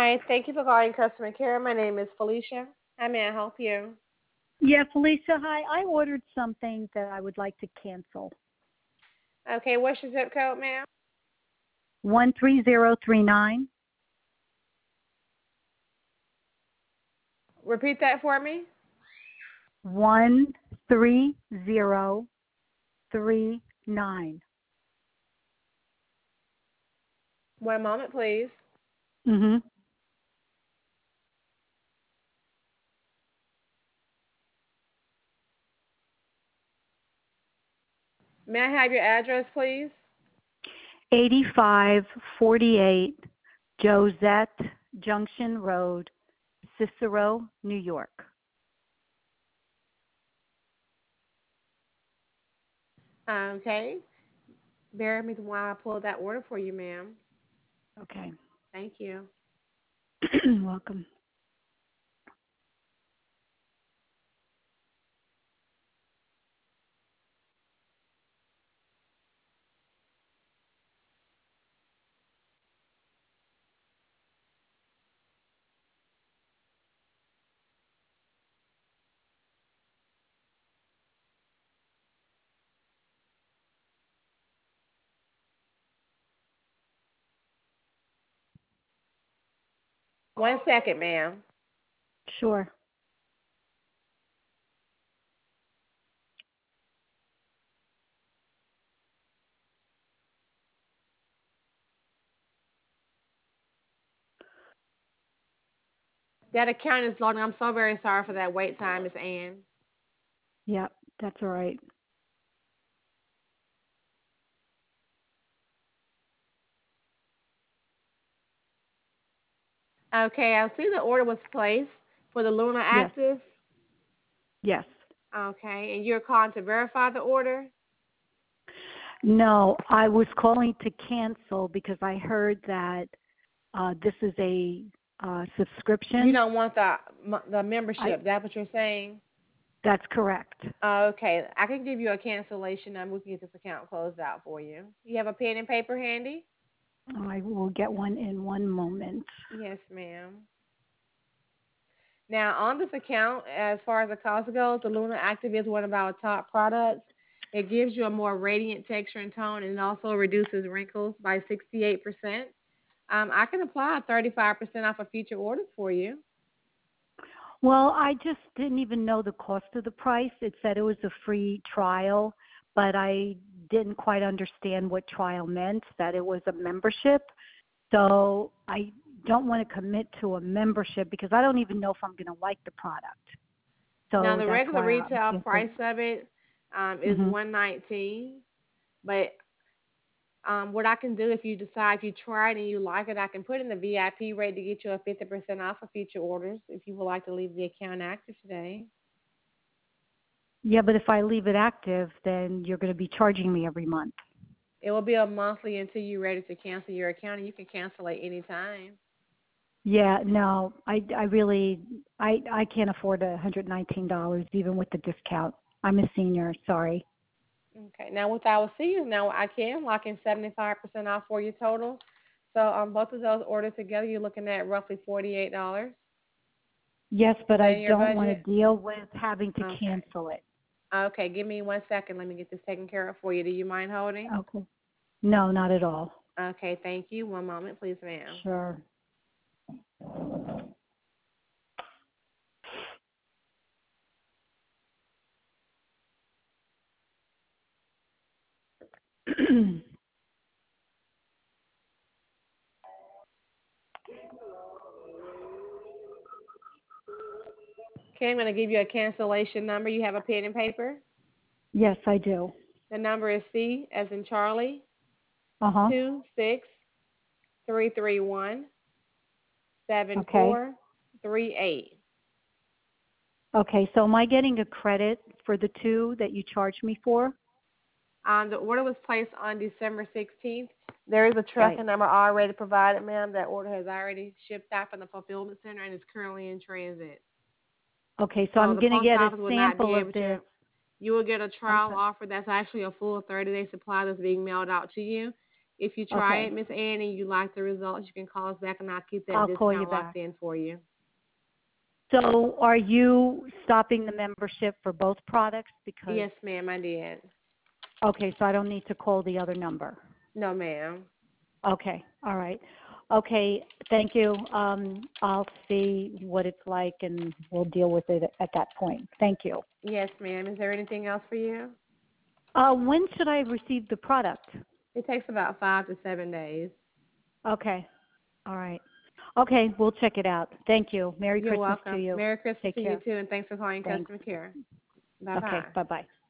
Hi, thank you for calling customer care. My name is Felicia. How may I help you? Yeah, Felicia, hi. I ordered something that I would like to cancel. Okay, what's your zip code, ma'am? 13039. Repeat that for me. 13039. One moment, please. Mhm. May I have your address, please? 8548 Josette Junction Road, Cicero, New York. Okay. Bear with me while I pull that order for you, ma'am. Okay. Thank you. Welcome. One second, ma'am. Sure. That account is loading. I'm so very sorry for that wait time, Miss Ann. Yep, that's all right. Okay, I see the order was placed for the Luna Yes. Active. Yes. Okay, and you're calling to verify the order? No, I was calling to cancel because I heard that this is a You subscription. don't want the I membership. That's what you're saying? That's correct. Okay, I can give you a cancellation number. We can get this account closed out for you. You have a pen and paper handy? I will get one in one moment. Yes, ma'am. Now, on this account, as far as the cost goes, the Luna Active is one of our top products. It gives you a more radiant texture and tone, and it also reduces wrinkles by 68%. I can apply 35% off of future orders for you. Well, I just didn't even know the cost of the price. It said it was a free trial, but I didn't quite understand what trial meant, that it was a membership. So I don't want to commit to a membership because I don't even know if I'm going to like the product. Now, So the that's regular why I'm retail thinking. price of it is Hmm. 119, but what I can do if you decide if you try it and you like it, I can put in the VIP rate to get you a 50% off of future orders if you would like to leave the account active today. Yeah, but if I leave it active, then you're going to be charging me every month. It will be a monthly until you're ready to cancel your account, and you can cancel at any time. Yeah, no, I really I can't afford $119 even with the discount. I'm a senior, sorry. Okay. Now with our seniors, now I can lock in 75% off for your total. So on both of those orders together, you're looking at roughly $48. Yes, Is but that I in your don't want budget? to deal with having to Okay. cancel it. Okay. Give me 1 second. Let me get this taken care of for you. Do you mind holding? Okay. No, not at all. Okay. Thank you. One moment, please, ma'am. Sure. Okay, I'm going to give you a cancellation number. You have a pen and paper? Yes, I do. The number is C as in Charlie, Uh-huh. 26331 Okay. 7438. Okay, so am I getting a credit for the two that you charged me for? The order was placed on December 16th. There is a Right. tracking number already provided, ma'am. That order has already shipped out from the fulfillment center and is currently in transit. Okay, so So I'm the going to post get a office will not be sample of able this. to. You will get a I'm trial sorry. offer that's actually a full 30-day supply that's being mailed out to you. If you try Okay. it, Miss Ann, and you like the results, you can call us back and I'll keep that I'll call you discount locked back. in for you. So are you stopping the membership for both products? Because, Yes, ma'am, I did. okay, so I don't need to call the other number. No, ma'am. Okay. All right. Okay. Thank you. I'll see what it's like and we'll deal with it at that point. Thank you. Yes, ma'am. Is there anything else for you? When should I receive the product? It takes about 5 to 7 days. Okay. All right. Okay. We'll check it out. Thank you. Merry You're Christmas to welcome. you. Merry Christmas Take to you care. too, and thanks for calling Thanks. customer care. Bye Okay. bye. Bye-bye.